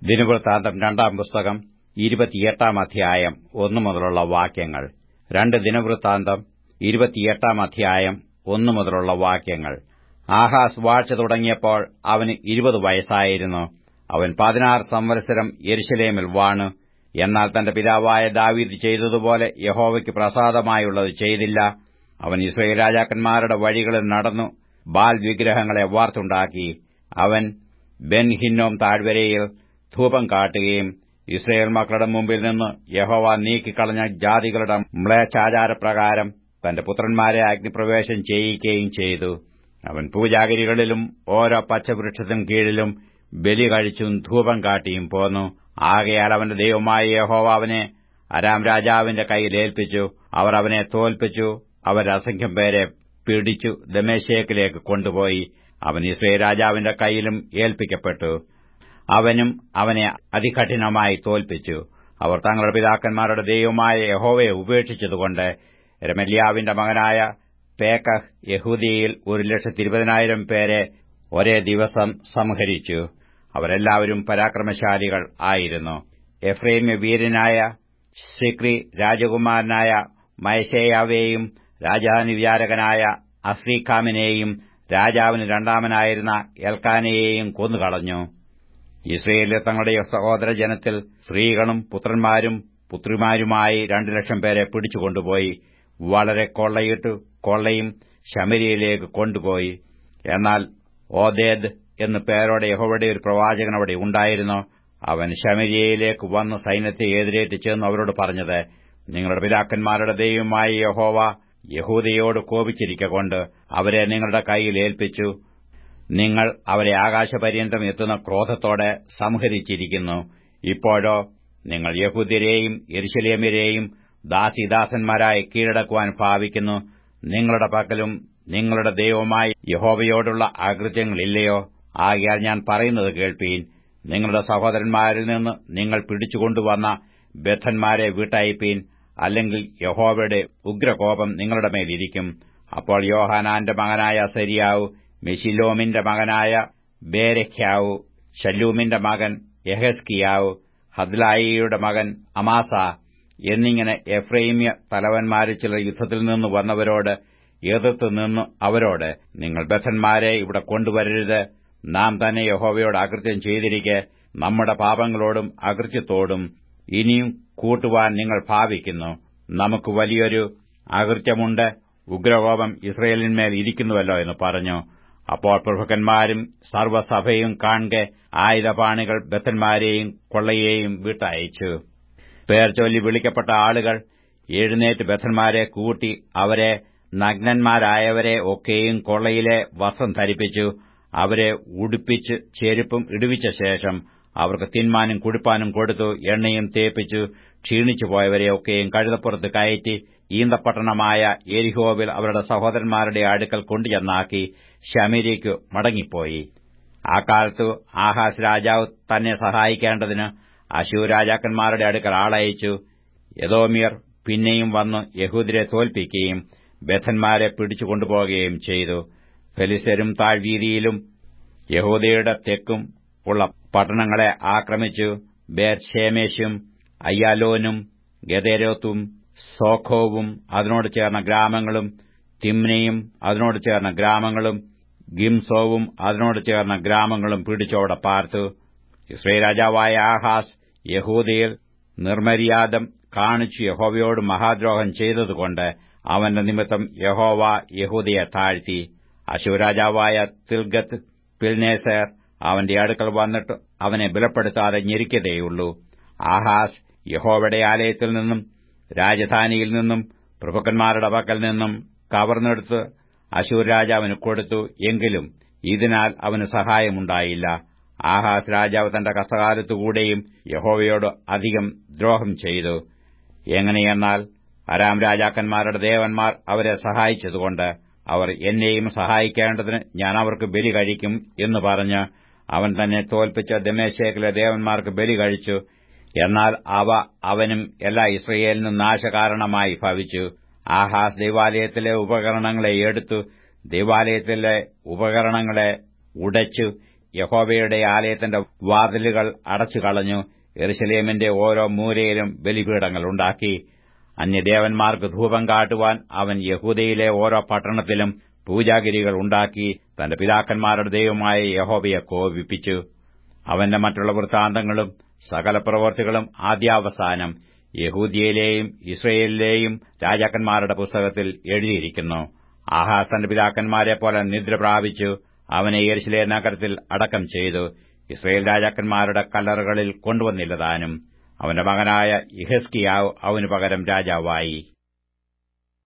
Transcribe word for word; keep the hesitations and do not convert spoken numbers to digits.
ദിനവൃത്താന്തം രണ്ടാം പുസ്തകം ഇരുപത്തിയെട്ടാം അധ്യായം ഒന്നു മുതലുള്ള വാക്യങ്ങൾ. രണ്ട് ദിനവൃത്താന്തം ഇരുപത്തിയെട്ടാം അധ്യായം ഒന്നു മുതലുള്ള വാക്യങ്ങൾ. ആഹാസ് വാഴ്ച തുടങ്ങിയപ്പോൾ അവന് ഇരുപത് വയസ്സായിരുന്നു. അവൻ പതിനാറ് സംവത്സരം യെരൂശലേമിൽ വാണു. എന്നാൽ തന്റെ പിതാവായ ദാവീദ് ചെയ്തതുപോലെ യഹോവയ്ക്ക് പ്രസാദമായുള്ളത് ചെയ്തില്ല. അവൻ യിസ്രായേൽ രാജാക്കന്മാരുടെ വഴികളിൽ നടന്നു ബാൽ വിഗ്രഹങ്ങളെ വാർത്തുണ്ടാക്കി. അവൻ ബെൻഹിന്നോം താഴ്വരയിൽ ധൂപം കാട്ടുകയും യിസ്രായേൽ മക്കളുടെ മുമ്പിൽ നിന്ന് യഹോവ നീക്കിക്കളഞ്ഞ ജാതികളുടെ മ്ലേച്ഛാചാരപ്രകാരം തന്റെ പുത്രന്മാരെ അഗ്നിപ്രവേശം ചെയ്യിക്കുകയും ചെയ്തു. അവൻ പൂജാഗിരികളിലും ഓരോ പച്ചവൃക്ഷത്തിനും കീഴിലും ബലി കഴിച്ചും ധൂപം കാട്ടിയും പോന്നു. ആകയാൽ അവന്റെ ദൈവമായ യഹോവ അവനെ അരാം രാജാവിന്റെ കയ്യിൽ ഏൽപ്പിച്ചു. അവർ അവനെ തോൽപ്പിച്ചു. അവർ അസംഖ്യം പേരെ പിടിച്ചു ദമ്മേശെക്കിലേക്ക് കൊണ്ടുപോയി. അവൻ യിസ്രായേൽ രാജാവിന്റെ കയ്യിലും ഏൽപ്പിക്കപ്പെട്ടു. അവനും അവനെ അതികഠിനമായി തോൽപ്പിച്ചു. അവർ തങ്ങളുടെ പിതാക്കന്മാരുടെ ദൈവമായ യഹോവയെ ഉപേക്ഷിച്ചതുകൊണ്ട് രെമല്യാവിന്റെ മകനായ പേക്കഹ് യെഹൂദയിൽ ഒരു ലക്ഷത്തി ഇരുപതിനായിരം പേരെ ഒരേ ദിവസം സംഹരിച്ചു. അവരെല്ലാവരും പരാക്രമശാലികൾ ആയിരുന്നു. എഫ്രൈമ്യ വീരനായ സിക്രി രാജകുമാരനായ മയശേയാവെയും രാജധാനിവിചാരകനായ അസ്രീഖാമിനെയും രാജാവിന് രണ്ടാമനായിരുന്ന എൽക്കാനയെയും കൊന്നുകളഞ്ഞു. യിസ്രായേലിലെ തങ്ങളുടെ സഹോദരജനത്തിൽ സ്ത്രീകളും പുത്രന്മാരും പുത്രിമാരുമായി രണ്ടു ലക്ഷം പേരെ പിടിച്ചുകൊണ്ടുപോയി വളരെ കൊള്ളയിട്ടു കൊള്ളയും ശമര്യയിലേക്ക് കൊണ്ടുപോയി. എന്നാൽ ഓദേദ് എന്നു പേരോടെ യഹോവയുടെ ഒരു പ്രവാചകൻ അവിടെ ഉണ്ടായിരുന്നു. അവൻ ശമര്യയിലേക്ക് വന്ന് സൈന്യത്തെ എതിരേറ്റ് ചെന്ന് അവരോട് പറഞ്ഞത്, നിങ്ങളുടെ പിതാക്കന്മാരുടെ ദൈവമായ യഹോവ യഹൂദയോട് കോപിച്ചിരിക്കൊണ്ട് അവരെ നിങ്ങളുടെ കൈയിൽ ഏൽപ്പിച്ചു. നിങ്ങൾ അവരെ ആകാശപര്യന്തം എത്തുന്ന ക്രോധത്തോടെ സംഹരിച്ചിരിക്കുന്നു. ഇപ്പോഴോ നിങ്ങൾ യഹൂദ്യരെയും യെരൂശലേമ്യരെയും ദാസീദാസന്മാരായി കീഴടക്കുവാൻ ഭാവിക്കുന്നു. നിങ്ങളുടെ പക്കലും നിങ്ങളുടെ ദൈവമായ യഹോവയോടുള്ള അകൃത്യങ്ങളില്ലയോ? ആകയാൽ ഞാൻ പറയുന്നത് കേൾപ്പീൻ. നിങ്ങളുടെ സഹോദരന്മാരിൽ നിന്ന് നിങ്ങൾ പിടിച്ചുകൊണ്ടുവന്ന ബദ്ധന്മാരെ വിട്ടയപ്പീൻ. അല്ലെങ്കിൽ യഹോവയുടെ ഉഗ്രകോപം നിങ്ങളുടെ മേലിരിക്കും. അപ്പോൾ യോഹാനാന്റെ മകനായ അസര്യാവ്, മെശില്ലോമിന്റെ മകനായ ബേരെഖ്യാവ്, ശല്ലൂമിന്റെ മകൻ യെഹെസ്കിയാവ്, ഹദ്ലായിയുടെ മകൻ അമാസ എന്നിങ്ങനെ എഫ്രൈമ്യ തലവന്മാരിൽ ചിലർ യുദ്ധത്തിൽ നിന്ന് വന്നവരോട് എതിർത്ത് നിന്നു അവരോട്, നിങ്ങൾ ബദ്ധന്മാരെ ഇവിടെ കൊണ്ടുവരരുത്. നാം തന്നെ യഹോവയോട് അകൃത്യം ചെയ്തിരിക്കെ നമ്മുടെ പാപങ്ങളോടും അകൃത്യത്തോടും ഇനിയും കൂട്ടുവാൻ നിങ്ങൾ ഭാവിക്കുന്നു. നമുക്ക് വലിയൊരു അകൃത്യമുണ്ട്. ഉഗ്രകോപം ഇസ്രായേലിന്മേൽ ഇരിക്കുന്നുവല്ലോ എന്ന് പറഞ്ഞു. അപ്പോൾ പ്രഭുക്കന്മാരും സർവ്വസഭയും കാൺകെ ആയുധപാണികൾ ബദ്ധന്മാരെയും കൊള്ളയെയും വിട്ടയച്ചു. പേർ ചൊല്ലി വിളിക്കപ്പെട്ട ആളുകൾ എഴുന്നേറ്റ് ബദ്ധന്മാരെ കൂട്ടി അവരെ നഗ്നന്മാരായവരെ ഒക്കെയും കൊള്ളയിലെ വസ്ത്രം ധരിപ്പിച്ചു. അവരെ ഉടുപ്പിച്ച് ചെരുപ്പും ഇടുവിച്ച ശേഷം അവർക്ക് തിന്മാനും കുടിപ്പാനും കൊടുത്തു. എണ്ണയും തേപ്പിച്ചു. ക്ഷീണിച്ചു പോയവരെ ഒക്കെയും കഴുതപ്പുറത്ത് കയറ്റി ഈന്തപ്പട്ടണമായ യെരിഹോവിൽ അവരുടെ സഹോദരന്മാരുടെ അടുക്കൽ കൊണ്ടുചെന്നാക്കി ശമര്യയ്ക്കു മടങ്ങിപ്പോയി. ആ കാലത്ത് ആഹാസ് രാജാവ് തന്നെ സഹായിക്കേണ്ടതിന് അശ്ശൂർ രാജാക്കന്മാരുടെ അടുക്കൽ ആളയച്ചു. എദോമ്യർ പിന്നെയും വന്നു യഹൂദ്യരെ തോൽപ്പിക്കുകയും ബദ്ധന്മാരെ പിടിച്ചുകൊണ്ടുപോകുകയും ചെയ്തു. ഫെലിസ്ത്യരും താഴ്വീതിയിലും യഹൂദയുടെ തെക്കും ഉള്ള പട്ടണങ്ങളെ ആക്രമിച്ചു. ബേത്ത്ശേമെശും അയ്യാലോനും ഗദേരോത്തും സോഖോവും അതിനോട് ചേർന്ന ഗ്രാമങ്ങളും തിമ്നയും അതിനോട് ചേർന്ന ഗ്രാമങ്ങളും ഗിംസോവും അതിനോട് ചേർന്ന ഗ്രാമങ്ങളും പിടിച്ചവിടെ പാർത്തു. യിസ്രായേൽ രാജാവായ ആഹാസ് യഹൂദയിൽ നിർമര്യാദം കാണിച്ചു യഹോവയോട് മഹാദ്രോഹം ചെയ്തതുകൊണ്ട് അവന്റെ നിമിത്തം യഹോവ യഹൂദയെ താഴ്ത്തി. അശ്ശൂർ രാജാവായ തിൽഗത്ത് പിൽനേസർ അവന്റെ അടുക്കൽ വന്നിട്ട് അവനെ ബലപ്പെടുത്താതെ ഞെരുക്കിയതേയുള്ളൂ. ആഹാസ് യഹോവയുടെ ആലയത്തിൽ നിന്നും രാജധാനിയിൽ നിന്നും പ്രഭുക്കന്മാരുടെ പക്കൽ നിന്നും കവർന്നെടുത്ത് അശ്ശൂർ രാജാവിന് കൊടുത്തു. എങ്കിലും ഇതിനാൽ അവന് സഹായമുണ്ടായില്ല. ആഹാസ് രാജാവ് തന്റെ കഷ്ടകാലത്തുകൂടെയും യഹോവയോട് അധികം ദ്രോഹം ചെയ്തു. എങ്ങനെയെന്നാൽ അരാം രാജാക്കന്മാരുടെ ദേവന്മാർ അവരെ സഹായിച്ചതുകൊണ്ട് അവർ എന്നെയും സഹായിക്കേണ്ടതിന് ഞാൻ അവർക്ക് ബലി കഴിക്കും എന്ന് പറഞ്ഞ് അവൻ തന്നെ തോൽപ്പിച്ച ദമ്മേശെക്കിലെ ദേവന്മാർക്ക് ബലി കഴിച്ചു. എന്നാൽ അവ അവനും എല്ലാ ഇസ്രായേലിനും നാശകാരണമായി ഭവിച്ചു. ആഹാസ് ദൈവാലയത്തിലെ ഉപകരണങ്ങളെ എടുത്തു ദൈവാലയത്തിലെ ഉപകരണങ്ങളെ ഉടച്ചു യഹോവയുടെ ആലയത്തിന്റെ വാതിലുകൾ അടച്ചുകളഞ്ഞു. യെരൂശലേമിന്റെ ഓരോ മൂലയിലും ബലിപീഠങ്ങൾ ഉണ്ടാക്കി. അന്യദേവന്മാർക്ക് ധൂപം കാട്ടുവാൻ അവൻ യഹൂദയിലെ ഓരോ പട്ടണത്തിലും പൂജാഗിരികൾ ഉണ്ടാക്കി തന്റെ പിതാക്കന്മാരുടെ ദൈവമായ യഹോവയെ കോപിപ്പിച്ചു. അവന്റെ മറ്റുള്ള വൃത്താന്തങ്ങളും സകല പ്രവൃത്തികളും ആദ്യാവസാനം യഹൂദ്യയിലെയും ഇസ്രയേലിലെയും രാജാക്കന്മാരുടെ പുസ്തകത്തിൽ എഴുതിയിരിക്കുന്നു. ആഹാസ് തന്റെ പിതാക്കന്മാരെപ്പോലെ നിദ്ര പ്രാപിച്ചു. അവനെ യെരൂശലേം നഗരത്തിൽ അടക്കം ചെയ്തു. ഇസ്രയേൽ രാജാക്കന്മാരുടെ കല്ലറകളിൽ കൊണ്ടുവന്നില്ല താനും. അവന്റെ മകനായ യെഹിസ്കീയാവ് അവനു പകരം രാജാവായി.